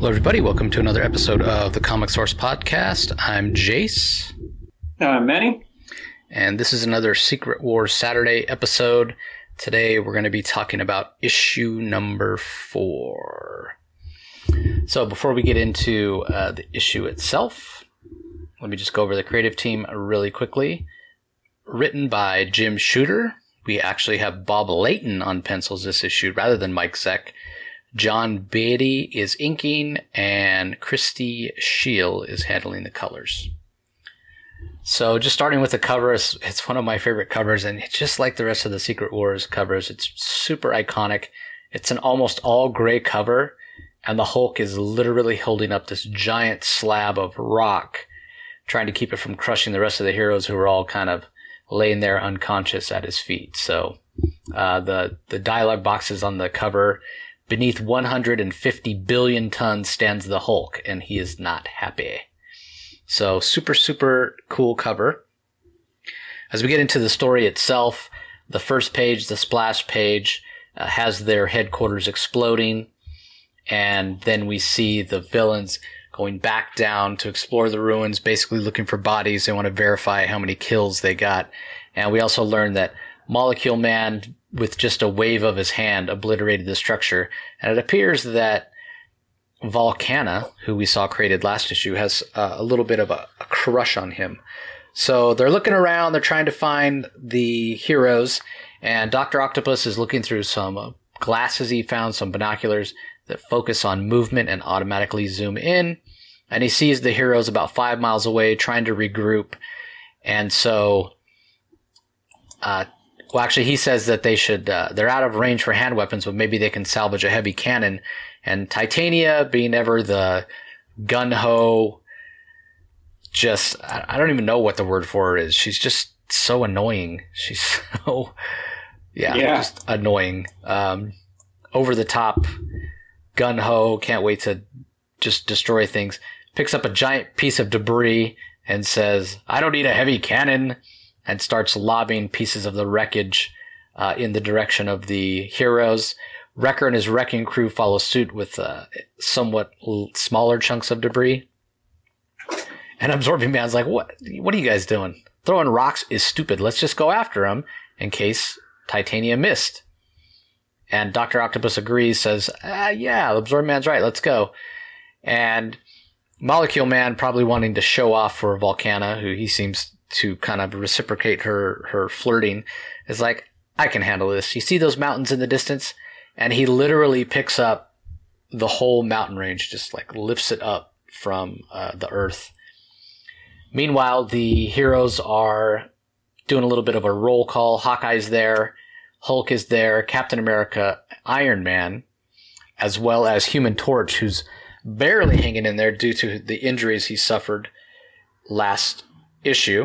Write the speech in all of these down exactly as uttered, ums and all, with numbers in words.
Hello, everybody. Welcome to another episode of the Comic Source Podcast. I'm Jace. Uh, Manny. And this is another Secret Wars Saturday episode. Today, we're going to be talking about issue number four. So, before we get into uh, the issue itself, let me just go over the creative team really quickly. Written by Jim Shooter. We actually have Bob Layton on pencils this issue rather than Mike Zeck. John Beatty is inking, and Christy Scheel is handling the colors. So just starting with the cover, it's, it's one of my favorite covers, and it's just like the rest of the Secret Wars covers. It's super iconic. It's an almost all gray cover, and the Hulk is literally holding up this giant slab of rock, trying to keep it from crushing the rest of the heroes who are all kind of laying there unconscious at his feet. So uh, the, the dialogue boxes on the cover: beneath one hundred fifty billion tons stands the Hulk, and he is not happy. So super, super cool cover. As we get into the story itself, the first page, the splash page, uh, has their headquarters exploding. And then we see the villains going back down to explore the ruins, basically looking for bodies. They want to verify how many kills they got. And we also learn that Molecule Man, with just a wave of his hand, obliterated the structure. And it appears that Volcana, who we saw created last issue, has uh, a little bit of a, a crush on him. So they're looking around, they're trying to find the heroes, and Doctor Octopus is looking through some uh, glasses he found, some binoculars that focus on movement and automatically zoom in. And he sees the heroes about five miles away trying to regroup. And so... Uh, Well, actually, he says that they should, uh, they're out of range for hand weapons, but maybe they can salvage a heavy cannon. And Titania, being ever the gun-ho, just, I don't even know what the word for her is. She's just so annoying. She's so, yeah, yeah. just annoying. Um, over the top, gun-ho, can't wait to just destroy things. Picks up a giant piece of debris and says, "I don't need a heavy cannon," and starts lobbing pieces of the wreckage uh, in the direction of the heroes. Wrecker and his wrecking crew follow suit with uh, somewhat l- smaller chunks of debris. And Absorbing Man's like, what What are you guys doing? Throwing rocks is stupid. Let's just go after him in case Titania missed. And Doctor Octopus agrees, says, ah, yeah, Absorbing Man's right, let's go. And Molecule Man, probably wanting to show off for Volcana, who he seems to kind of reciprocate her, her flirting, is like, I can handle this. You see those mountains in the distance? And he literally picks up the whole mountain range, just like lifts it up from uh, the earth. Meanwhile, the heroes are doing a little bit of a roll call. Hawkeye's there, Hulk is there, Captain America, Iron Man, as well as Human Torch, who's barely hanging in there due to the injuries he suffered last issue.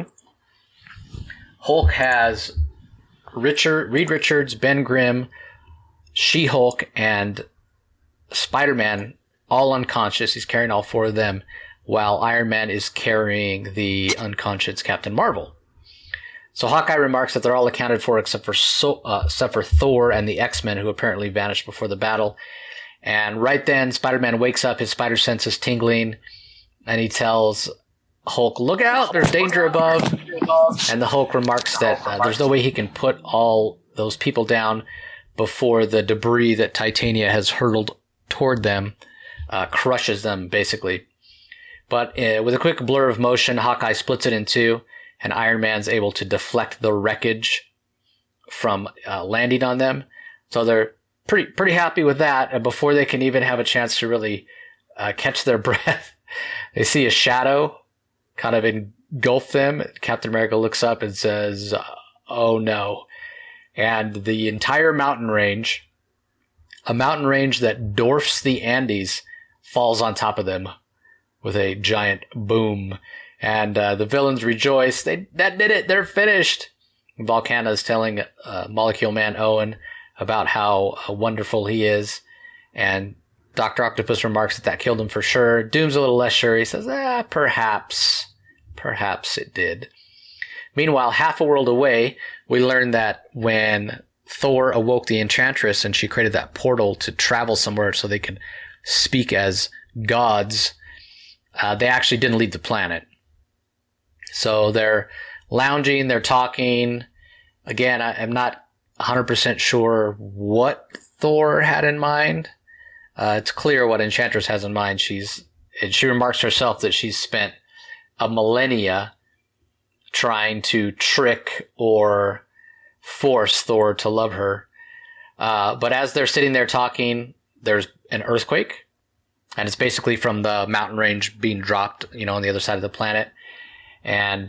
Hulk has Richard, Reed Richards, Ben Grimm, She-Hulk, and Spider-Man all unconscious. He's carrying all four of them, while Iron Man is carrying the unconscious Captain Marvel. So Hawkeye remarks that they're all accounted for except for so, uh, except for Thor and the X-Men, who apparently vanished before the battle. And right then, Spider-Man wakes up, his spider sense is tingling, and he tells Hulk, look out, there's danger above. And the Hulk remarks that uh, there's no way he can put all those people down before the debris that Titania has hurled toward them uh, crushes them, basically. But uh, with a quick blur of motion, Hawkeye splits it in two, and Iron Man's able to deflect the wreckage from uh, landing on them. So they're pretty pretty happy with that. And before they can even have a chance to really uh, catch their breath, they see a shadow kind of engulf them. Captain America looks up and says, oh no. And the entire mountain range, a mountain range that dwarfs the Andes, falls on top of them with a giant boom. And uh, the villains rejoice. They that did it. They're finished. Volcana is telling uh, Molecule Man Owen about how uh, wonderful he is. And Doctor Octopus remarks that that killed him for sure. Doom's a little less sure. He says, ah, perhaps. Perhaps it did. Meanwhile, half a world away, we learn that when Thor awoke the Enchantress and she created that portal to travel somewhere so they could speak as gods, uh, they actually didn't leave the planet. So they're lounging, they're talking. Again, I, I'm not one hundred percent sure what Thor had in mind. Uh, it's clear what Enchantress has in mind. She's, and she remarks herself that she's spent a millennia trying to trick or force Thor to love her. Uh, but as they're sitting there talking, there's an earthquake, and it's basically from the mountain range being dropped, you know, on the other side of the planet. And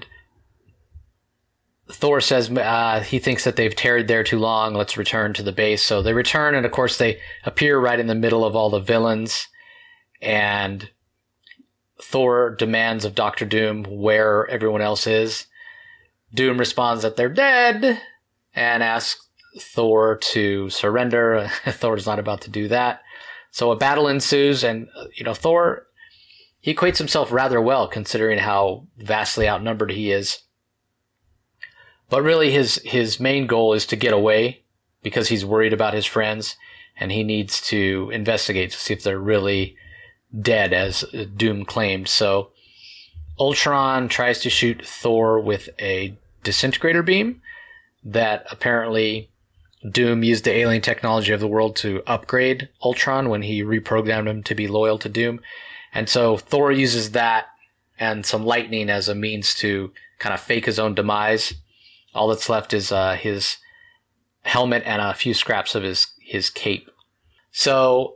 Thor says uh, he thinks that they've tarried there too long. Let's return to the base. So they return, and of course they appear right in the middle of all the villains. And Thor demands of Doctor Doom where everyone else is. Doom responds that they're dead and asks Thor to surrender. Thor's not about to do that. So a battle ensues, and you know, Thor, he equates himself rather well considering how vastly outnumbered he is. But really his his main goal is to get away because he's worried about his friends, and he needs to investigate to see if they're really dead, as Doom claimed. So Ultron tries to shoot Thor with a disintegrator beam that apparently Doom used the alien technology of the world to upgrade Ultron when he reprogrammed him to be loyal to Doom. And so Thor uses that and some lightning as a means to kind of fake his own demise. All that's left is uh, his helmet and a few scraps of his, his cape. So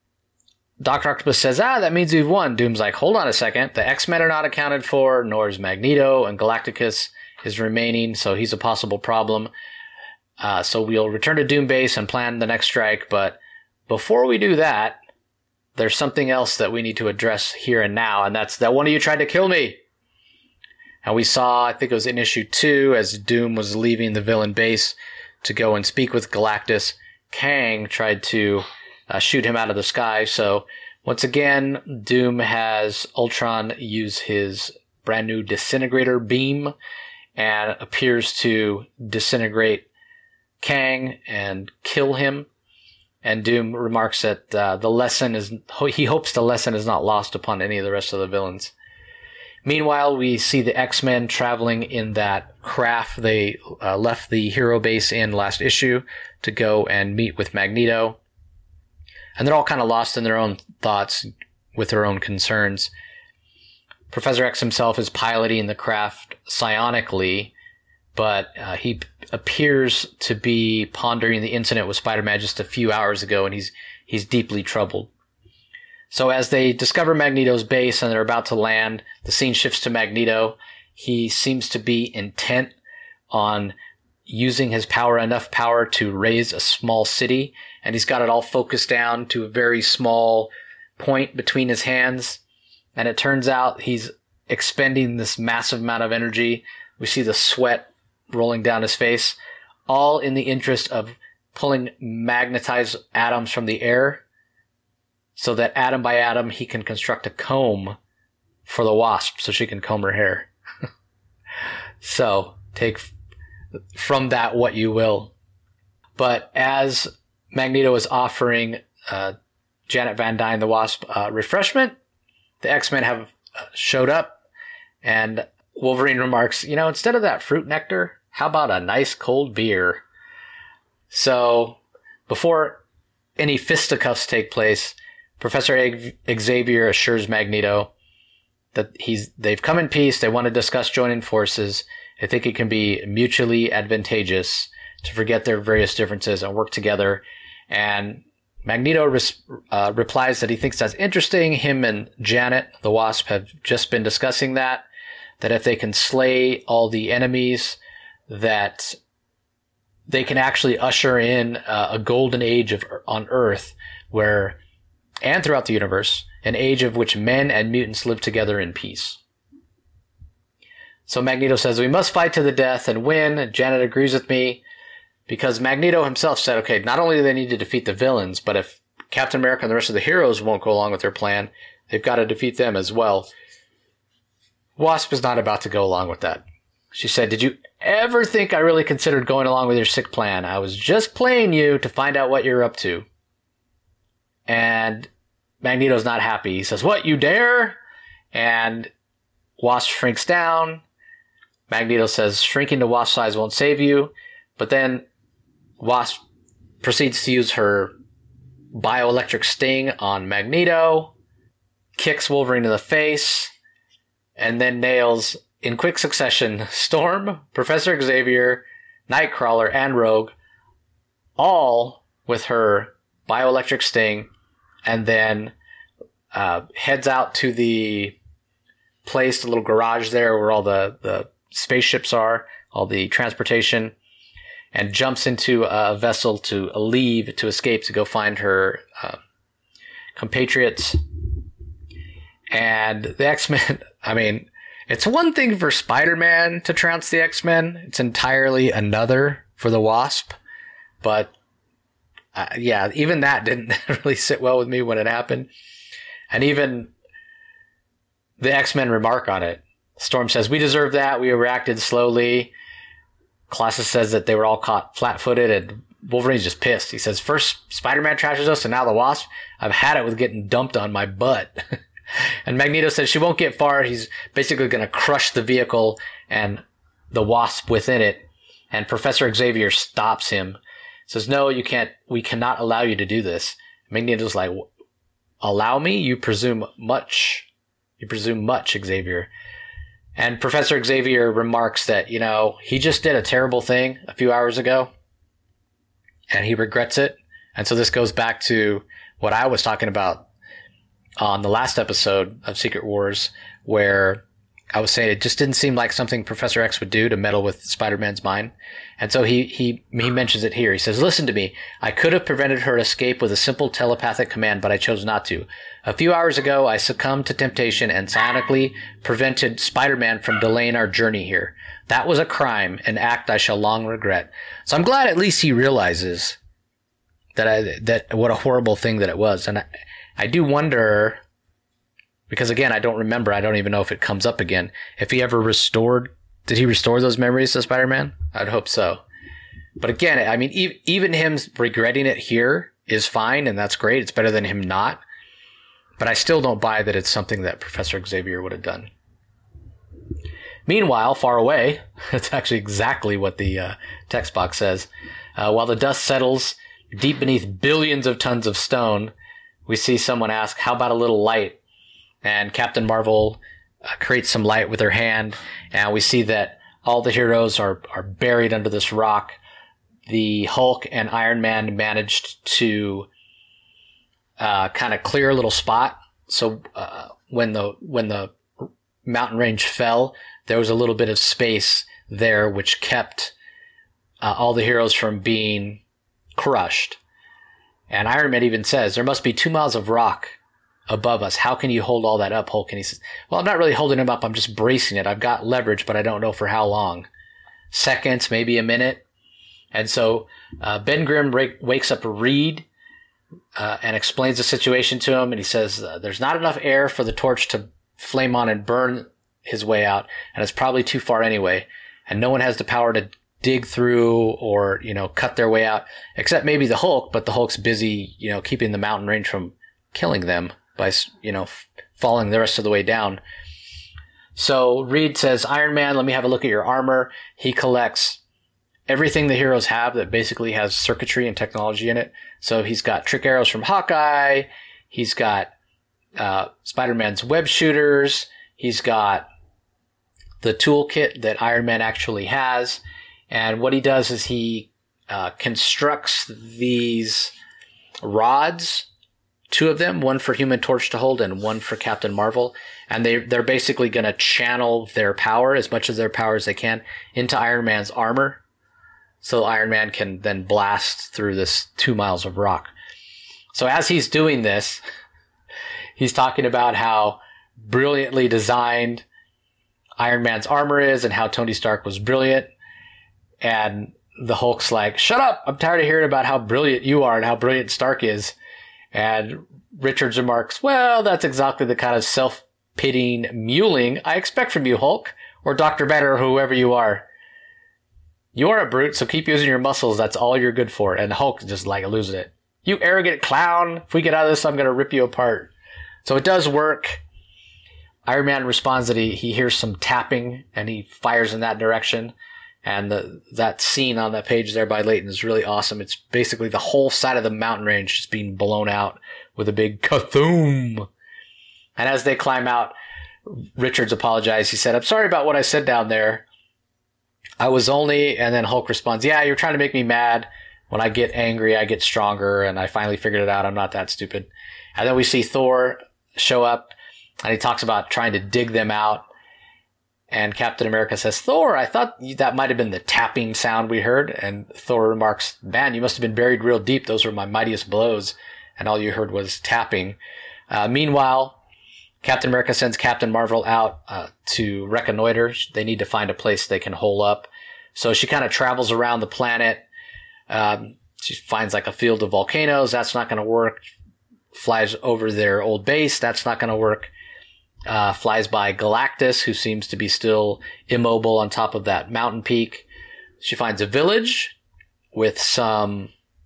Doctor Octopus says, ah, that means we've won. Doom's like, hold on a second. The X-Men are not accounted for, nor is Magneto, and Galacticus is remaining, so he's a possible problem. Uh, so we'll return to Doom Base and plan the next strike, but before we do that, there's something else that we need to address here and now, and that's that one of you tried to kill me. And we saw, I think it was in issue two, as Doom was leaving the villain base to go and speak with Galactus, Kang tried to uh, shoot him out of the sky. So once again, Doom has Ultron use his brand new disintegrator beam and appears to disintegrate Kang and kill him. And Doom remarks that uh, the lesson is, he hopes the lesson is not lost upon any of the rest of the villains. Meanwhile, we see the X-Men traveling in that craft they uh, left the hero base in last issue to go and meet with Magneto. And they're all kind of lost in their own thoughts with their own concerns. Professor X himself is piloting the craft psionically, but uh, he appears to be pondering the incident with Spider-Man just a few hours ago, and he's he's deeply troubled. So as they discover Magneto's base and they're about to land, the scene shifts to Magneto. He seems to be intent on using his power, enough power to raise a small city, and he's got it all focused down to a very small point between his hands. And it turns out he's expending this massive amount of energy. We see the sweat rolling down his face, all in the interest of pulling magnetized atoms from the air so that atom by atom he can construct a comb for the Wasp so she can comb her hair. So take from that what you will. But as Magneto is offering uh, Janet Van Dyne, the Wasp, uh, refreshment, the X-Men have uh, showed up, and Wolverine remarks, you know, instead of that fruit nectar, how about a nice cold beer? So before any fisticuffs take place, Professor Xavier assures Magneto that he's they've come in peace. They want to discuss joining forces. They think it can be mutually advantageous to forget their various differences and work together. And Magneto res, uh, replies that he thinks that's interesting. Him and Janet, the Wasp, have just been discussing that, that if they can slay all the enemies, that they can actually usher in uh, a golden age of on Earth where, and throughout the universe, an age of which men and mutants live together in peace. So Magneto says, we must fight to the death and win. Janet agrees with me because Magneto himself said, okay, not only do they need to defeat the villains, but if Captain America and the rest of the heroes won't go along with their plan, they've got to defeat them as well. Wasp is not about to go along with that. She said, did you ever think I really considered going along with your sick plan? I was just playing you to find out what you're up to. And Magneto's not happy. He says, "What, you dare?" And Wasp shrinks down. Magneto says, "Shrinking to Wasp size won't save you." But then Wasp proceeds to use her bioelectric sting on Magneto, kicks Wolverine in the face, and then nails, in quick succession, Storm, Professor Xavier, Nightcrawler, and Rogue, all with her bioelectric sting, and then uh, heads out to the place, the little garage there where all the, the spaceships are, all the transportation, and jumps into a vessel to leave, to escape, to go find her uh, compatriots. And the X-Men, I mean, it's one thing for Spider-Man to trounce the X-Men. It's entirely another for the Wasp. But, uh, yeah, even that didn't really sit well with me when it happened. And even the X-Men remark on it. Storm says, "We deserve that. We reacted slowly." Colossus says that they were all caught flat-footed, and Wolverine's just pissed. He says, "First Spider-Man trashes us, and now the Wasp. I've had it with getting dumped on my butt." And Magneto says she won't get far. He's basically going to crush the vehicle and the Wasp within it. And Professor Xavier stops him. Says, "No, you can't. We cannot allow you to do this." Magneto's like, "Allow me? You presume much. You presume much, Xavier." And Professor Xavier remarks that, you know, he just did a terrible thing a few hours ago, and he regrets it. And so this goes back to what I was talking about on the last episode of Secret Wars, where I was saying it just didn't seem like something Professor X would do to meddle with Spider-Man's mind. And so he, he, he mentions it here. He says, "Listen to me. I could have prevented her escape with a simple telepathic command, but I chose not to. A few hours ago, I succumbed to temptation and psionically prevented Spider-Man from delaying our journey here. That was a crime, an act I shall long regret." So I'm glad at least he realizes that I, that what a horrible thing that it was. And I, I do wonder, because again, I don't remember, I don't even know if it comes up again, if he ever restored, did he restore those memories to Spider-Man? I'd hope so. But again, I mean, e- even him regretting it here is fine, and that's great. It's better than him not. But I still don't buy that it's something that Professor Xavier would have done. Meanwhile, far away, it's actually exactly what the uh, text box says. Uh, while the dust settles deep beneath billions of tons of stone, we see someone ask, "How about a little light?" And Captain Marvel uh, creates some light with her hand, and we see that all the heroes are, are buried under this rock. The Hulk and Iron Man managed to uh, kind of clear a little spot. So uh, when the when the mountain range fell, there was a little bit of space there, which kept uh, all the heroes from being crushed. And Iron Man even says, "There must be two miles of rock above us. How can you hold all that up, Hulk?" And he says, "Well, I'm not really holding him up. I'm just bracing it. I've got leverage, but I don't know for how long. Seconds, maybe a minute." And so uh, Ben Grimm ra- wakes up Reed uh, and explains the situation to him. And he says, uh, "There's not enough air for the torch to flame on and burn his way out. And it's probably too far anyway. And no one has the power to dig through or, you know, cut their way out, except maybe the Hulk, but the Hulk's busy, you know, keeping the mountain range from killing them by, you know, f- falling the rest of the way down." So Reed says, "Iron Man, let me have a look at your armor." He collects everything the heroes have that basically has circuitry and technology in it. So he's got trick arrows from Hawkeye. He's got uh, Spider-Man's web shooters. He's got the toolkit that Iron Man actually has. And what he does is he uh, constructs these rods, two of them, one for Human Torch to hold and one for Captain Marvel. And they, they're basically going to channel their power, as much of their power as they can, into Iron Man's armor. So Iron Man can then blast through this two miles of rock. So as he's doing this, he's talking about how brilliantly designed Iron Man's armor is and how Tony Stark was brilliant. And the Hulk's like, "Shut up! I'm tired of hearing about how brilliant you are and how brilliant Stark is." And Richards remarks, "Well, that's exactly the kind of self-pitying mewling I expect from you, Hulk, or Doctor Banner, or whoever you are. You are a brute, so keep using your muscles. That's all you're good for." And Hulk just like loses it. You arrogant clown. If we get out of this, I'm going to rip you apart. So it does work. Iron Man responds that he, he hears some tapping, and he fires in that direction. And the, that scene on that page there by Leighton is really awesome. It's basically the whole side of the mountain range just being blown out with a big kathoom. And as they climb out, Richards apologized. He said, I'm sorry about what I said down there. I was only, and then Hulk responds, yeah, you're trying to make me mad. When I get angry, I get stronger, and I finally figured it out. I'm not that stupid. And then we see Thor show up, and he talks about trying to dig them out. And Captain America says, Thor, I thought that might have been the tapping sound we heard. And Thor remarks, man, you must have been buried real deep. Those were my mightiest blows. And all you heard was tapping. Uh, meanwhile, Captain America sends Captain Marvel out uh, to reconnoiter. They need to find a place they can hole up. So she kind of travels around the planet. Um, she finds like a field of volcanoes. That's not going to work. Flies over their old base. That's not going to work. Uh, flies by Galactus, who seems to be still immobile on top of that mountain peak. She finds a village with some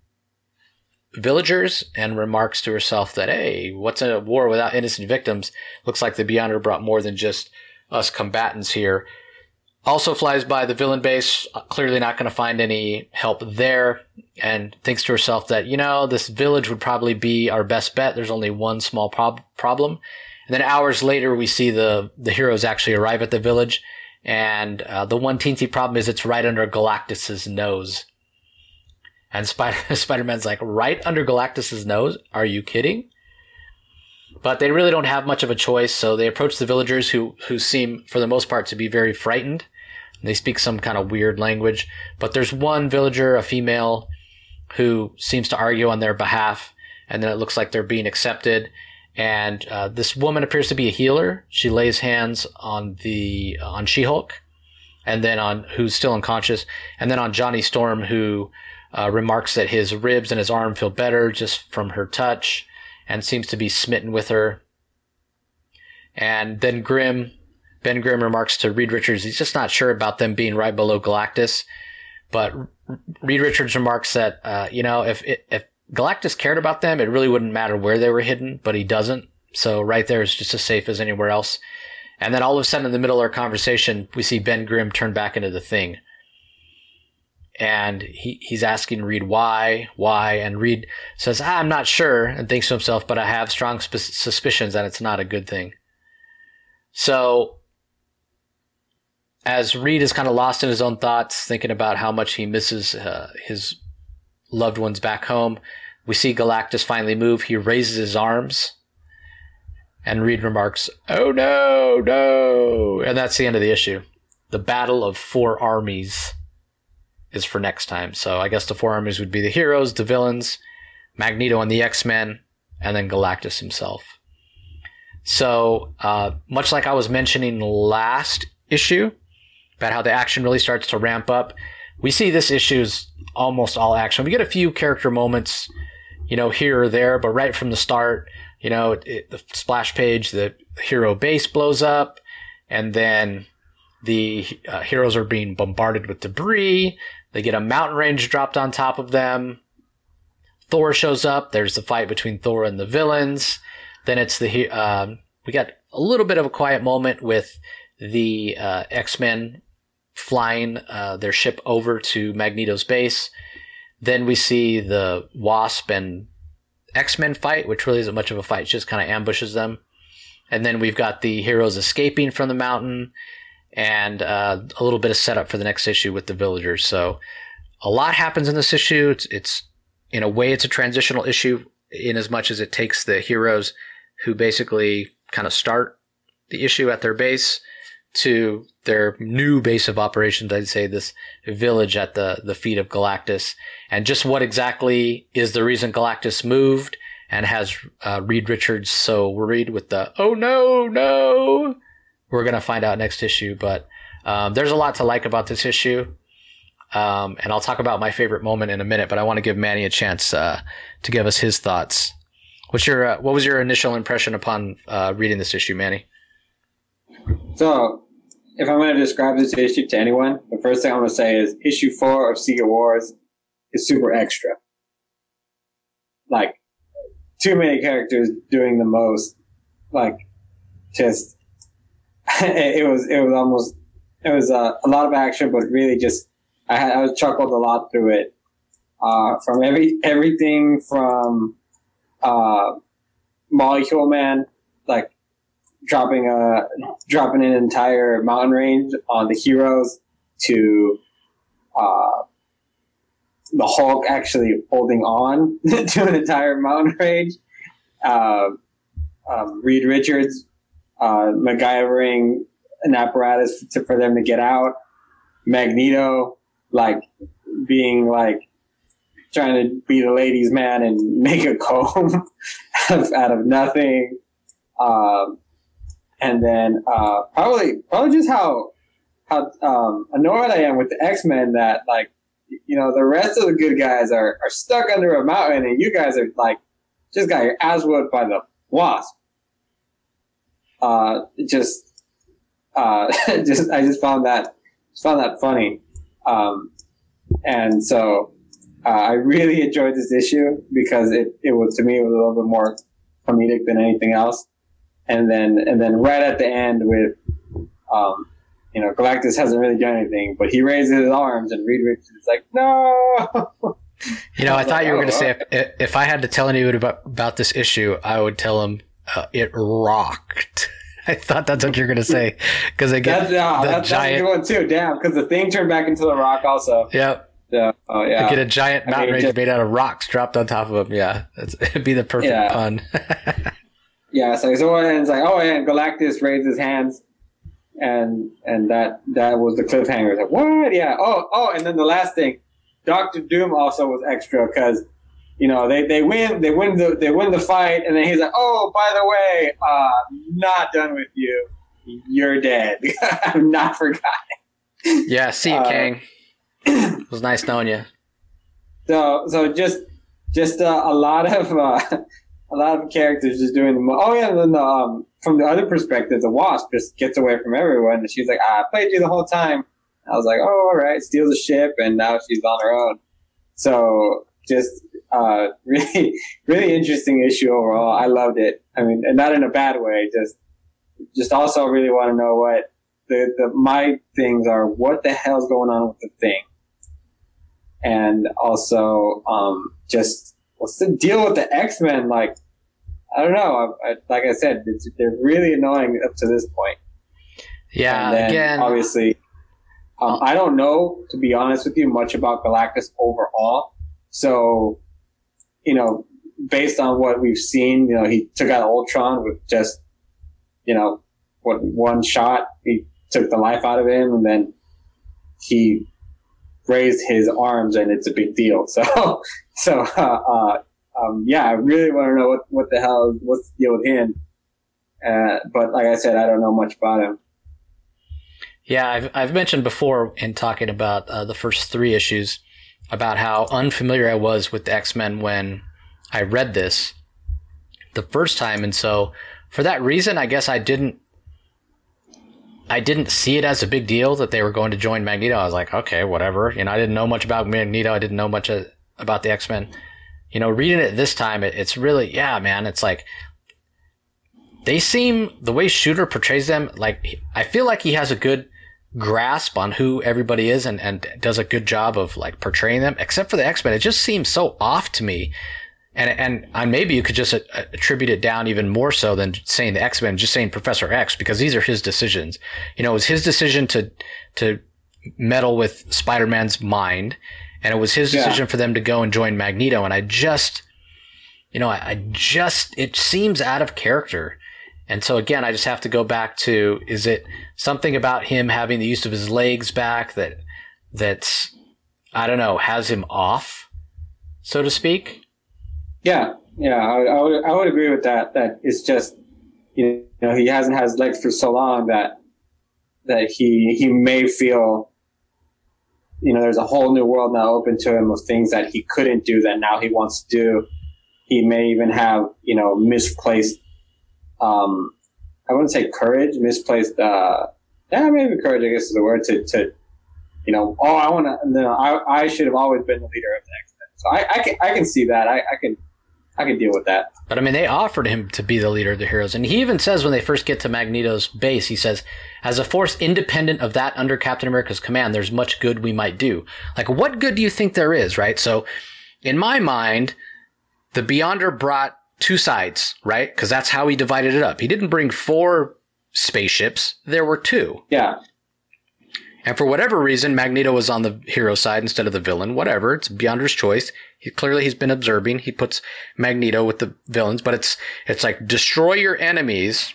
villagers and remarks to herself that, hey, what's a war without innocent victims? Looks like the Beyonder brought more than just us combatants here. Also flies by the villain base, clearly not going to find any help there, and thinks to herself that, you know, this village would probably be our best bet. There's only one small prob- problem. And then hours later, we see the, the heroes actually arrive at the village, and uh, the one teensy problem is it's right under Galactus's nose. And Spider- Spider-Man's like, right under Galactus's nose? Are you kidding? But they really don't have much of a choice, so they approach the villagers who, who seem, for the most part, to be very frightened. They speak some kind of weird language. But there's one villager, a female, who seems to argue on their behalf, and then it looks like they're being accepted. And uh, this woman appears to be a healer. She lays hands on the on She-Hulk, and then on who's still unconscious, and then on Johnny Storm, who uh, remarks that his ribs and his arm feel better just from her touch, and seems to be smitten with her. And then Grimm, Ben Grimm remarks to Reed Richards, he's just not sure about them being right below Galactus. But Reed Richards remarks that, uh, you know, if if Galactus cared about them, it really wouldn't matter where they were hidden, but he doesn't. So right there is just as safe as anywhere else. And then all of a sudden in the middle of our conversation, we see Ben Grimm turn back into the Thing. And he, he's asking Reed why, why, and Reed says, ah, I'm not sure, and thinks to himself, but I have strong sp- suspicions that it's not a good thing. So as Reed is kind of lost in his own thoughts, thinking about how much he misses uh, his loved ones back home, we see Galactus finally move. He raises his arms, and Reed remarks, oh no, no. And that's the end of the issue. The Battle of Four Armies is for next time. So I guess the four armies would be the heroes, the villains, Magneto and the X-Men, and then Galactus himself. So uh, much like I was mentioning last issue about how the action really starts to ramp up, we see this issue's almost all action. We get a few character moments, you know, here or there, but right from the start, you know, it, it, the splash page, the hero base blows up, and then the uh, heroes are being bombarded with debris. They get a mountain range dropped on top of them. Thor shows up. There's the fight between Thor and the villains. Then it's the uh, we got a little bit of a quiet moment with the uh, X-Men flying uh, their ship over to Magneto's base. Then we see the Wasp and X-Men fight, which really isn't much of a fight. It just kind of ambushes them. And then we've got the heroes escaping from the mountain, and uh, a little bit of setup for the next issue with the villagers. So a lot happens in this issue. It's, it's in a way, it's a transitional issue in as much as it takes the heroes who basically kind of start the issue at their base to their new base of operations, I'd say, this village at the, the feet of Galactus. And just what exactly is the reason Galactus moved and has uh, Reed Richards so worried with the, oh no, no, we're going to find out next issue. But um, there's a lot to like about this issue. Um, and I'll talk about my favorite moment in a minute, but I want to give Manny a chance uh, to give us his thoughts. What's your uh, what was your initial impression upon uh, reading this issue, Manny? So, if I'm going to describe this issue to anyone, the first thing I'm going to say is issue four of Secret Wars is super extra. like too many characters doing the most. Like, just it, it was it was almost it was uh, a lot of action, but really just I had I was chuckled a lot through it. Uh, from every everything from uh, Molecule Man, like dropping a dropping an entire mountain range on the heroes, to uh, the Hulk actually holding on to an entire mountain range. Uh, um, Reed Richards uh, MacGyvering an apparatus to, for them to get out. Magneto, like being like trying to be the ladies' man and make a comb out of nothing. Um, and then uh, probably probably just how how um, annoyed I am with the X-Men that, like, you know, the rest of the good guys are, are stuck under a mountain and you guys are like just got your ass whooped by the Wasp. Uh, just uh, just I just found that just found that funny. Um, and so uh, I really enjoyed this issue because it, it was, to me, it was a little bit more comedic than anything else. And then and then right at the end with, um, you know, Galactus hasn't really done anything, but he raises his arms and Reed Richards is like, no. You know, I, I thought like, you were oh, going to say, if, if I had to tell anyone about, about this issue, I would tell him uh, it rocked. I thought that's what you're going to say. Because again, that's, uh, the that's, giant... that's a good one too. Damn, because the Thing turned back into the Rock also. Yep. So, oh, yeah. I get a giant mountain I mean, range just, made out of rocks dropped on top of him. Yeah, that's, it'd be the perfect yeah. pun. Yeah, so so it's like, oh, and Galactus raised his hands, and and that that was the cliffhanger. It's like, what? Yeah. Oh, oh, and then the last thing, Doctor Doom also was extra because, you know, they, they win they win the they win the fight, and then he's like, oh, by the way, uh, not done with you. You're dead. I'm not forgotten. Yeah. See you, uh, Kang. It was nice knowing you. So so just just uh, a lot of. Uh, A lot of characters just doing the mo- oh yeah, and then the, um, from the other perspective, the Wasp just gets away from everyone, and she's like, ah, "I played you the whole time." I was like, "Oh, all right." Steals a ship, and now she's on her own. So just uh, really, really interesting issue overall. I loved it. I mean, and not in a bad way. Just, just also really want to know what the, the my things are. What the hell's going on with the Thing? And also, um, just. What's the deal with the X-Men? Like, I don't know. I, I, like I said, it's, they're really annoying up to this point. Yeah, and then again. Obviously, um, I don't know, to be honest with you, much about Galactus overall. So, you know, based on what we've seen, you know, he took out Ultron with just, you know, what one shot. He took the life out of him, and then he raised his arms, and it's a big deal. So, so, uh, uh, um, yeah, I really want to know what, what the hell, what's the deal with him. Uh, but like I said, I don't know much about him. Yeah, I've, I've mentioned before in talking about uh, the first three issues about how unfamiliar I was with the X-Men when I read this the first time. And so for that reason, I guess I didn't, I didn't see it as a big deal that they were going to join Magneto. I was like, okay, whatever. You know, I didn't know much about Magneto. I didn't know much uh, about the X-Men. You know, reading it this time, it, it's really, yeah, man, it's like, they seem, the way Shooter portrays them, like, I feel like he has a good grasp on who everybody is and, and does a good job of, like, portraying them, except for the X-Men. It just seems so off to me. And, and, and maybe you could just attribute it down even more so than saying the X-Men, just saying Professor X, because these are his decisions. You know, it was his decision to, to meddle with Spider-Man's mind, and it was his decision yeah. for them to go and join Magneto. And I just, you know, I, I just, it seems out of character. And so again, I just have to go back to, is it something about him having the use of his legs back that, that's, I don't know, has him off, so to speak? Yeah, yeah, I, I would I would agree with that. That it's just, you know, he hasn't had his legs for so long that that he he may feel, you know, there's a whole new world now open to him of things that he couldn't do that now he wants to do. He may even have, you know, misplaced, um, I wouldn't say courage, misplaced, uh, yeah, maybe courage, I guess is the word to, to you know, oh, I want to, no, I I should have always been the leader of the X-Men. So I, I can I can see that. I, I can. I could deal with that. But I mean, they offered him to be the leader of the heroes. And he even says when they first get to Magneto's base, he says, as a force independent of that under Captain America's command, there's much good we might do. Like, what good do you think there is, right? So in my mind, the Beyonder brought two sides, right? Because that's how he divided it up. He didn't bring four spaceships. There were two. Yeah. And for whatever reason, Magneto was on the hero side instead of the villain. Whatever. It's Beyonder's choice. He clearly he's been observing. He puts Magneto with the villains, but it's it's like destroy your enemies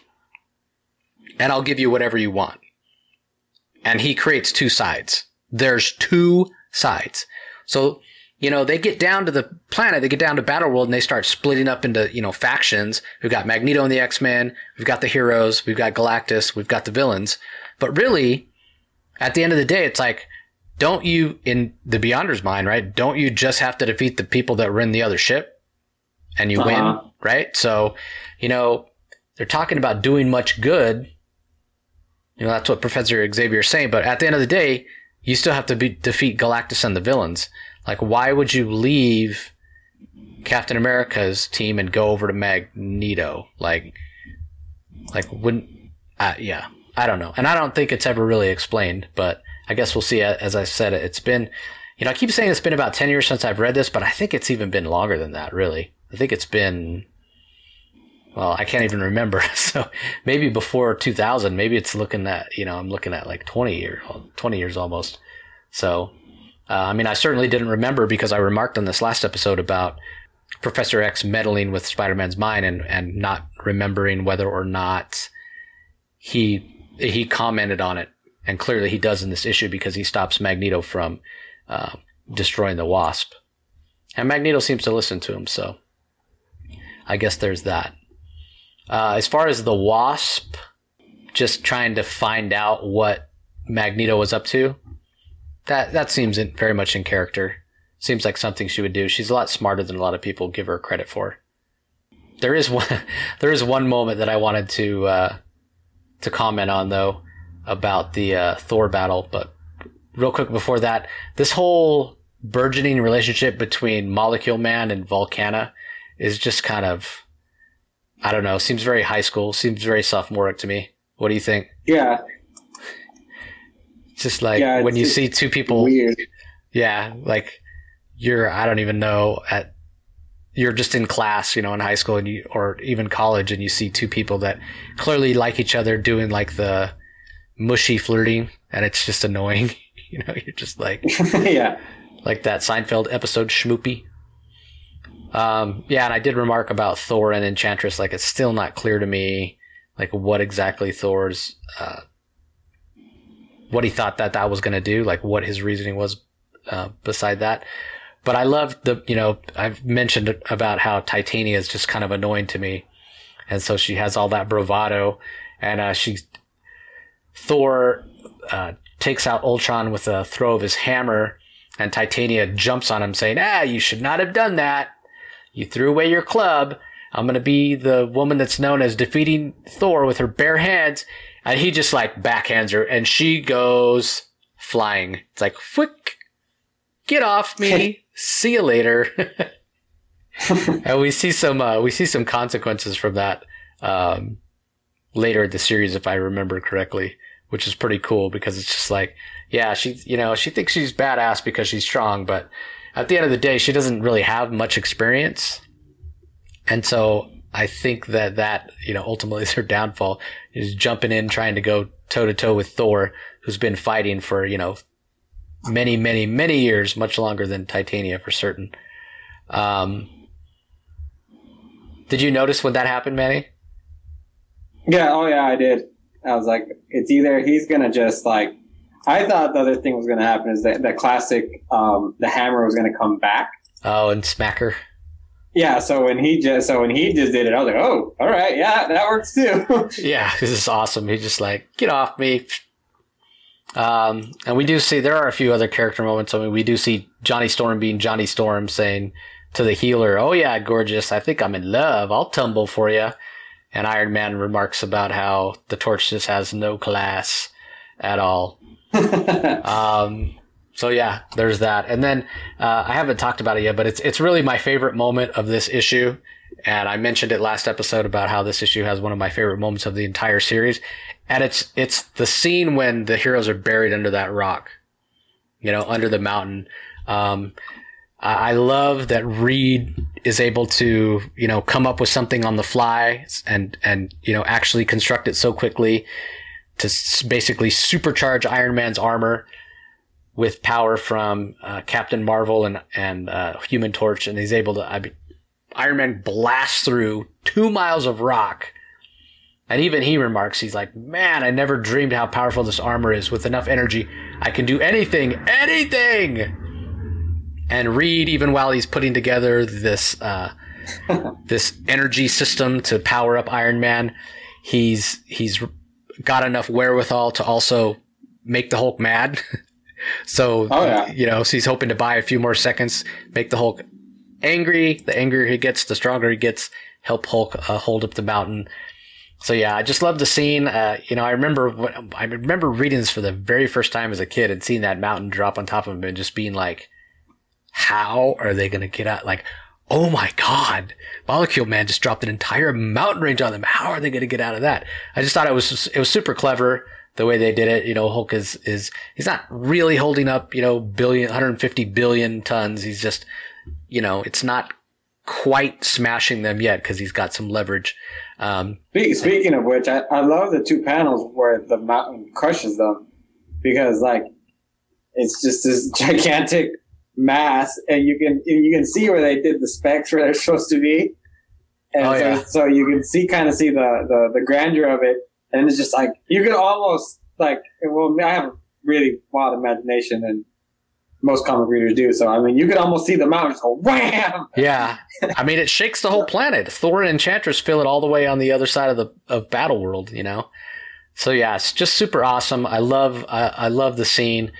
and I'll give you whatever you want. And he creates two sides. There's two sides. So, you know, they get down to the planet, they get down to Battleworld, and they start splitting up into, you know, factions. We've got Magneto and the X-Men. We've got the heroes. We've got Galactus. We've got the villains. But really, at the end of the day, it's like, don't you, in the Beyonder's mind, right? Don't you just have to defeat the people that were in the other ship and you uh-huh. win, right? So, you know, they're talking about doing much good. You know, that's what Professor Xavier is saying. But at the end of the day, you still have to be, defeat Galactus and the villains. Like, why would you leave Captain America's team and go over to Magneto? Like, like wouldn't, uh, yeah. I don't know. And I don't think it's ever really explained, but I guess we'll see. As I said, it's been, you know, I keep saying it's been about ten years since I've read this, but I think it's even been longer than that, really. I think it's been, well, I can't even remember. So maybe before two thousand, maybe it's looking at, you know, I'm looking at like twenty years, twenty years almost. So, uh, I mean, I certainly didn't remember because I remarked on this last episode about Professor X meddling with Spider-Man's mind and, and not remembering whether or not he, he commented on it, and clearly he does in this issue because he stops Magneto from uh, destroying the Wasp. And Magneto seems to listen to him, so I guess there's that. Uh, as far as the Wasp, just trying to find out what Magneto was up to, that, that seems in, very much in character. Seems like something she would do. She's a lot smarter than a lot of people give her credit for. There is one, there is one moment that I wanted to... Uh, to comment on, though, about the uh, Thor battle. But real quick before that, this whole burgeoning relationship between Molecule Man and Volcana is just kind of, I don't know, seems very high school, seems very sophomoric to me. What do you think? Yeah. It's just like yeah, when you see two people. Weird. Yeah, like you're, I don't even know, at you're just in class, you know, in high school and you, or even college, and you see two people that clearly like each other doing like the mushy flirting, and it's just annoying. You know, you're just like, yeah, like that Seinfeld episode Schmoopy. Um, yeah, and I did remark about Thor and Enchantress. Like, it's still not clear to me, like what exactly Thor's, uh, what he thought that that was going to do, like what his reasoning was uh, beside that. But I love the, you know, I've mentioned about how Titania is just kind of annoying to me. And so she has all that bravado. And uh, she, Thor uh, takes out Ultron with a throw of his hammer. And Titania jumps on him saying, ah, you should not have done that. You threw away your club. I'm going to be the woman that's known as defeating Thor with her bare hands. And he just like backhands her. And she goes flying. It's like, flick, get off me. See you later. And we see some uh, we see some consequences from that um, later in the series, if I remember correctly, which is pretty cool because it's just like, yeah, she you know she thinks she's badass because she's strong, but at the end of the day, she doesn't really have much experience, and so I think that that you know ultimately is her downfall, is jumping in trying to go toe to toe with Thor, who's been fighting for you know. Many, many, many years, much longer than Titania for certain. Um, did you notice when that happened, Manny? Yeah, oh yeah, I did. I was like, it's either he's gonna just like, I thought the other thing was gonna happen is that the classic, um, the hammer was gonna come back. Oh, and smack her. Yeah, so when he just, so when he just did it, I was like, oh, all right, yeah, that works too. Yeah, this is awesome. He's just like, get off me. Um, and we do see, there are a few other character moments. I mean, we do see Johnny Storm being Johnny Storm saying to the healer, oh yeah, gorgeous, I think I'm in love. I'll tumble for you. And Iron Man remarks about how the Torch just has no class at all. um, So yeah, there's that. And then uh, I haven't talked about it yet, but it's it's really my favorite moment of this issue. And I mentioned it last episode about how this issue has one of my favorite moments of the entire series. And it's it's the scene when the heroes are buried under that rock, you know, under the mountain. Um, I love that Reed is able to, you know, come up with something on the fly and, and, you know, actually construct it so quickly to s- basically supercharge Iron Man's armor with power from uh, Captain Marvel and, and uh, Human Torch. And he's able to, I mean, Iron Man blasts through two miles of rock. And even he remarks, he's like, man, I never dreamed how powerful this armor is. With enough energy, I can do anything, anything. And Reed, even while he's putting together this uh, this energy system to power up Iron Man, he's he's got enough wherewithal to also make the Hulk mad. so, oh, yeah. you know, so he's hoping to buy a few more seconds, make the Hulk angry. The angrier he gets, the stronger he gets, help Hulk uh, hold up the mountain. So yeah, I just love the scene. Uh, you know, I remember when, I remember reading this for the very first time as a kid and seeing that mountain drop on top of him and just being like, how are they going to get out? Like, oh my God, Molecule Man just dropped an entire mountain range on them. How are they going to get out of that? I just thought it was, it was super clever the way they did it. You know, Hulk is, is, he's not really holding up, you know, billion, one hundred fifty billion tons. He's just, you know, it's not quite smashing them yet because he's got some leverage. Um, Speaking of which, I, I love the two panels where the mountain crushes them because, like, it's just this gigantic mass, and you can you can see where they did the specs where they're supposed to be, and oh, so, yeah. so you can see kind of see the, the the grandeur of it, and it's just like you could almost like well I have a really wild imagination and most comic readers do, so I mean you could almost see the mountains go wham. Yeah, I mean it shakes the whole planet. Thor and Enchantress feel it all the way on the other side of the of Battle World, you know. So yeah, it's just super awesome. I love I, I love the scene.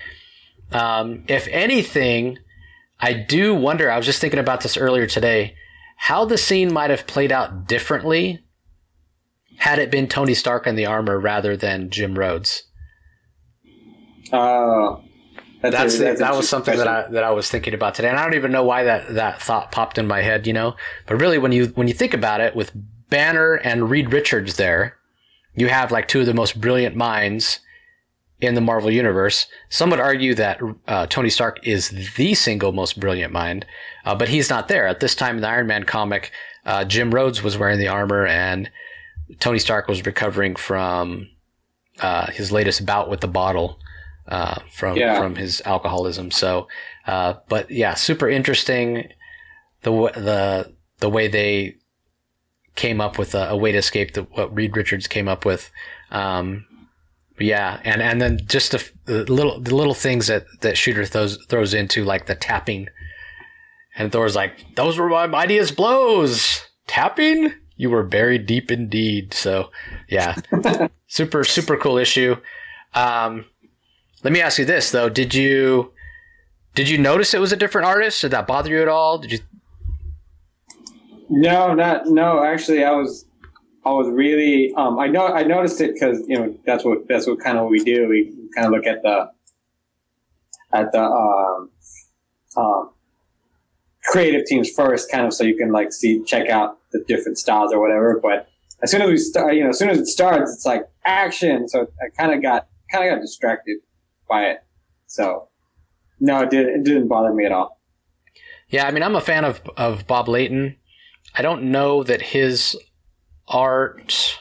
Um, if anything, I do wonder, I was just thinking about this earlier today, how the scene might have played out differently had it been Tony Stark in the armor rather than Jim Rhodes. Uh, that's that's, a, the, that's that was something that I that I was thinking about today, and I don't even know why that, that thought popped in my head, you know. But really, when you when you think about it, with Banner and Reed Richards there, you have like two of the most brilliant minds in the Marvel Universe. Some would argue that uh, Tony Stark is the single most brilliant mind, uh, but he's not there. At this time in the Iron Man comic, uh, Jim Rhodes was wearing the armor, and Tony Stark was recovering from uh, his latest bout with the bottle uh, from yeah. from his alcoholism. So, uh, but yeah, super interesting the the the way they came up with a, a way to escape the, what Reed Richards came up with. Um, Yeah, and, and then just the, the little the little things that, that Shooter throws throws into, like the tapping, and Thor's like, "Those were my mightiest blows. Tapping? You were buried deep indeed." So, yeah, super super cool issue. Um, let me ask you this though: Did you did you notice it was a different artist? Did that bother you at all? Did you? No, not no. Actually, I was. I was really, um, I know, I noticed it because, you know, that's what, that's what kind of what we do. We kind of look at the, at the, um, um, creative teams first, kind of, so you can like see, check out the different styles or whatever. But as soon as we start, you know, as soon as it starts, it's like action. So I kind of got, kind of got distracted by it. So no, it didn't, it didn't bother me at all. Yeah. I mean, I'm a fan of, of Bob Layton. I don't know that his art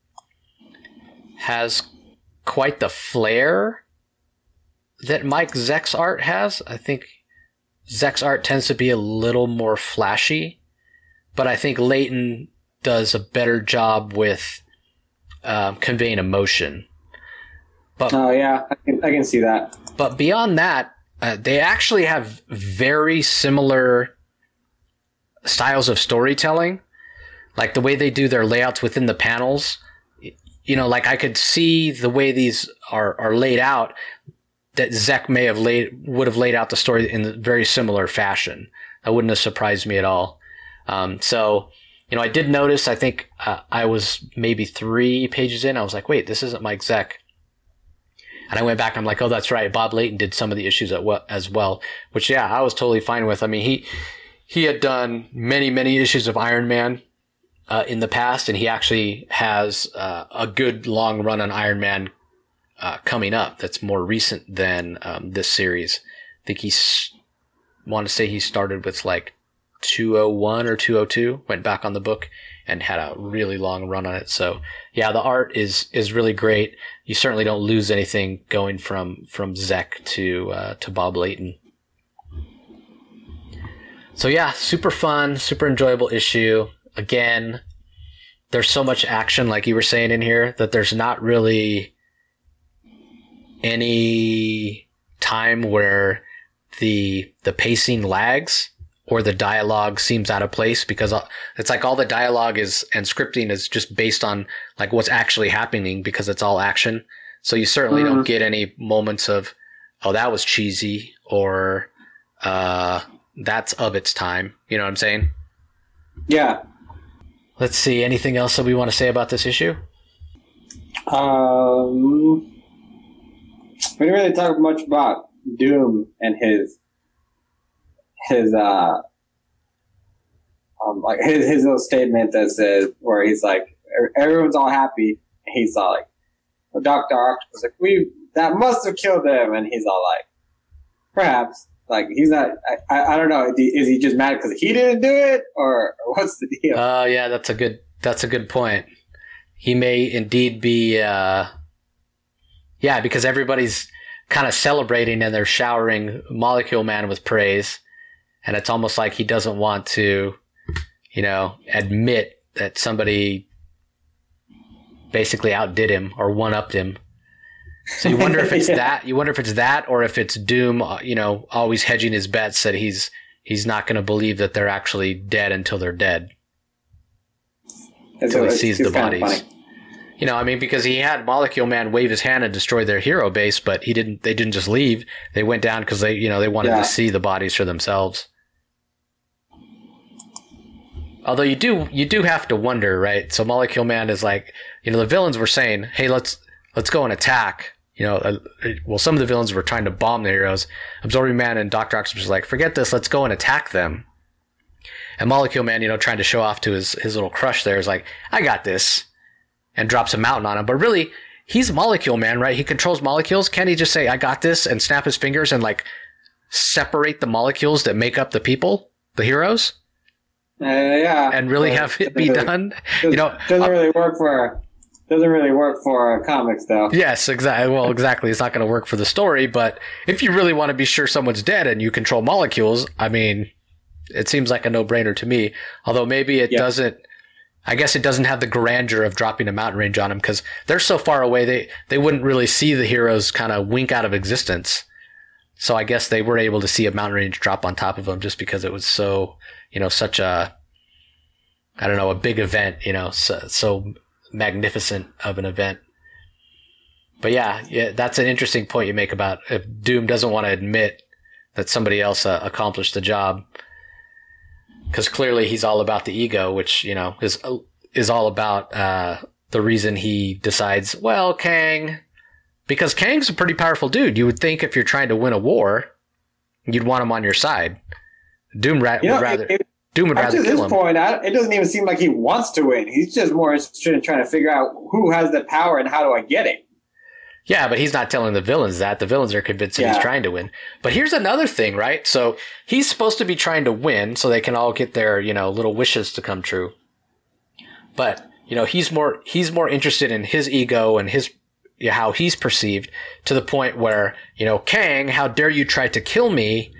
has quite the flair that Mike Zeck's art has. I think Zeck's art tends to be a little more flashy, but I think Layton does a better job with um, conveying emotion. But oh yeah, I can, I can see that. But beyond that, uh, they actually have very similar styles of storytelling. Like the way they do their layouts within the panels, you know, like I could see the way these are, are laid out, that Zeck may have laid, would have laid out the story in a very similar fashion. That wouldn't have surprised me at all. Um, so, you know, I did notice, I think uh, I was maybe three pages in. I was like, wait, this isn't Mike Zeck. And I went back and I'm like, oh, that's right. Bob Layton did some of the issues as well, which, yeah, I was totally fine with. I mean, he, he had done many, many issues of Iron Man uh, in the past, and he actually has uh, a good long run on Iron Man uh, coming up that's more recent than um, this series. I think he's, want to say he started with like two oh one or two oh two, went back on the book and had a really long run on it. So yeah, the art is, is really great. You certainly don't lose anything going from, from Zek to, uh, to Bob Layton. So yeah, super fun, super enjoyable issue. Again, there's so much action, like you were saying in here, that there's not really any time where the, the pacing lags or the dialogue seems out of place, because it's like all the dialogue is and scripting is just based on like what's actually happening, because it's all action. So you certainly mm-hmm. don't get any moments of, oh, that was cheesy, or uh, that's of its time. You know what I'm saying? Yeah. Let's see. Anything else that we want to say about this issue? Um, we didn't really talk much about Doom and his his uh um like his his little statement that says, where he's like, everyone's all happy, and he's all like, well, Doctor Octopus like, we that must have killed them, and he's all like, perhaps. Like, he's not, I, I, I don't know, is he just mad because he didn't do it, or, or what's the deal? Oh uh, yeah, that's a good that's a good point. He may indeed be uh yeah, because everybody's kind of celebrating and they're showering Molecule Man with praise. And it's almost like he doesn't want to, you know, admit that somebody basically outdid him or one-upped him. So you wonder if it's yeah. that. You wonder if it's that, or if it's Doom, you know, always hedging his bets that he's he's not going to believe that they're actually dead until they're dead. Until he sees the bodies. You know, I mean, because he had Molecule Man wave his hand and destroy their hero base, but he didn't. They didn't just leave. They went down because they, you know, they wanted yeah. to see the bodies for themselves. Although you do, you do have to wonder, right? So Molecule Man is like, you know, the villains were saying, "Hey, let's let's go and attack." You know, uh, well, some of the villains were trying to bomb the heroes. Absorbing Man and Doctor Octopus was like, "Forget this. Let's go and attack them." And Molecule Man, you know, trying to show off to his his little crush there, is like, "I got this." And drops a mountain on him. But really, he's Molecule Man, right? He controls molecules. Can't he just say, I got this, and snap his fingers and like separate the molecules that make up the people, the heroes? Uh, yeah. And really have it be done? You know, doesn't really work for doesn't really work for comics, though. Yes, exactly. Well, exactly. It's not going to work for the story, but if you really want to be sure someone's dead and you control molecules, I mean, it seems like a no-brainer to me. Although maybe it yep. doesn't. I guess it doesn't have the grandeur of dropping a mountain range on them, because they're so far away, they, they wouldn't really see the heroes kind of wink out of existence. So I guess they were able to see a mountain range drop on top of them just because it was so, you know, such a, I don't know, a big event, you know, so, so magnificent of an event. But yeah, yeah, that's an interesting point you make about if Doom doesn't want to admit that somebody else uh, accomplished the job. Because clearly he's all about the ego, which, you know, is is all about uh, the reason he decides, well, Kang, because Kang's a pretty powerful dude. You would think if you're trying to win a war, you'd want him on your side. Doom ra- you know, would rather it, it, Doom would rather kill him. Up to this point, I, it doesn't even seem like he wants to win. He's just more interested in trying to figure out who has the power and how do I get it. Yeah, but he's not telling the villains that. The villains are convinced that yeah. he's trying to win. But here's another thing, right? So he's supposed to be trying to win so they can all get their, you know, little wishes to come true. But, you know, he's more he's more interested in his ego and his you know, how he's perceived, to the point where, you know, Kang, how dare you try to kill me?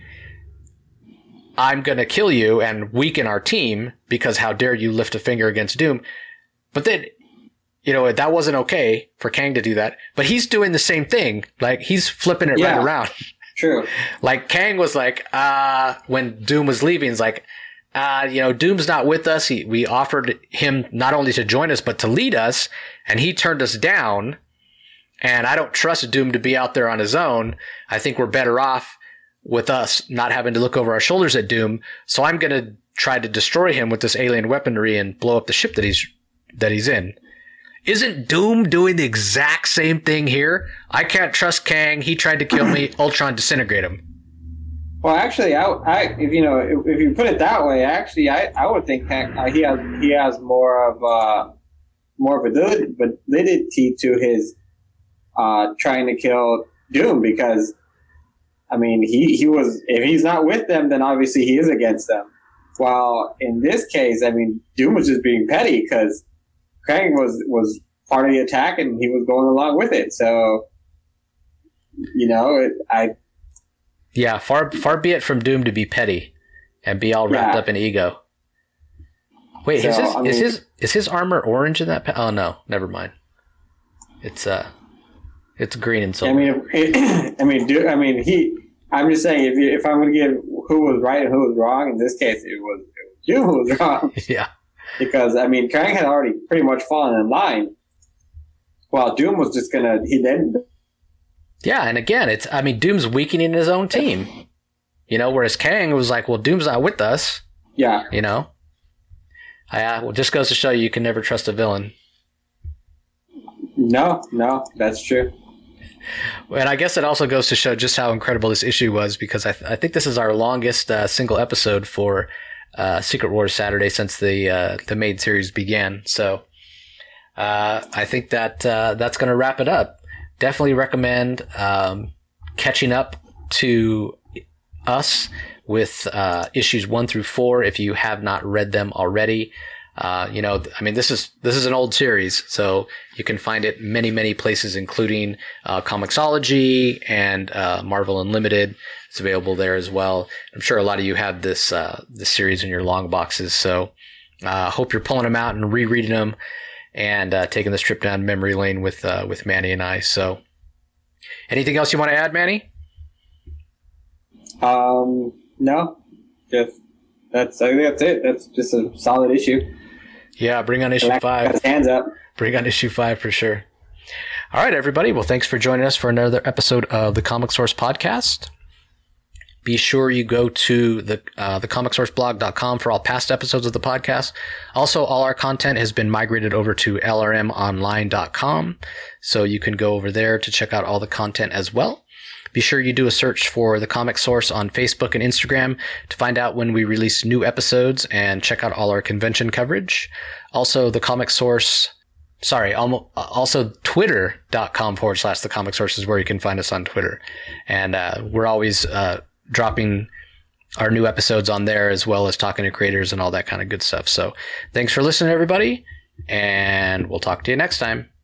I'm going to kill you and weaken our team because how dare you lift a finger against Doom? But then, you know, that wasn't okay for Kang to do that, but he's doing the same thing. Like, he's flipping it yeah, right around. True. Like, Kang was like, uh, when Doom was leaving, he's like, uh, you know, Doom's not with us. He, we offered him not only to join us, but to lead us, and he turned us down. And I don't trust Doom to be out there on his own. I think we're better off with us not having to look over our shoulders at Doom. So I'm going to try to destroy him with this alien weaponry and blow up the ship that he's, that he's in. Isn't Doom doing the exact same thing here? I can't trust Kang. He tried to kill me. Ultron disintegrate him. Well, actually, I, I if you know, if, if you put it that way, actually, I, I would think Kang, uh, he has he has more of uh, more of a validity to his uh, trying to kill Doom, because I mean, he, he was if he's not with them, then obviously he is against them. While in this case, I mean, Doom was just being petty because Kang was was part of the attack and he was going along with it. So, you know, it, I. Yeah, far far be it from Doom to be petty and be all wrapped yeah. up in ego. Wait, so, is, his, I mean, is his is his armor orange in that? Pa- oh no, never mind. It's uh, it's green and silver. I mean, it, I mean, do, I mean, he. I'm just saying, if you, if I'm going to give who was right and who was wrong, in this case, it was, it was you who was wrong. Yeah. Because I mean, Kang had already pretty much fallen in line, while Doom was just gonna. He then. Yeah, and again, it's. I mean, Doom's weakening his own team. You know, whereas Kang was like, "Well, Doom's not with us." Yeah. You know. I uh, well, just goes to show you, you can never trust a villain. No, no, that's true. And I guess it also goes to show just how incredible this issue was, because I, th- I think this is our longest uh, single episode for uh, Secret Wars Saturday since the uh, the main series began. So uh, I think that uh, that's going to wrap it up. Definitely recommend um, catching up to us with uh, issues one through four if you have not read them already. Uh, you know, I mean, this is this is an old series, so you can find it many, many places, including uh, Comixology and uh, Marvel Unlimited. It's available there as well. I'm sure a lot of you have this uh, this series in your long boxes, so uh, hope you're pulling them out and rereading them and uh, taking this trip down memory lane with uh, with Manny and I. So, anything else you want to add, Manny? Um, no, just that's I think that's it. That's just a solid issue. Yeah, bring on issue five. Got his hands up. Bring on issue five for sure. All right, everybody. Well, thanks for joining us for another episode of the Comic Source Podcast. Be sure you go to the uh, the comic source blog dot com for all past episodes of the podcast. Also, all our content has been migrated over to L R M online dot com, so you can go over there to check out all the content as well. Be sure you do a search for The Comic Source on Facebook and Instagram to find out when we release new episodes and check out all our convention coverage. Also, The Comic Source, sorry, also twitter.com forward slash The Comic Source is where you can find us on Twitter. And uh, we're always uh, dropping our new episodes on there, as well as talking to creators and all that kind of good stuff. So thanks for listening, everybody, and we'll talk to you next time.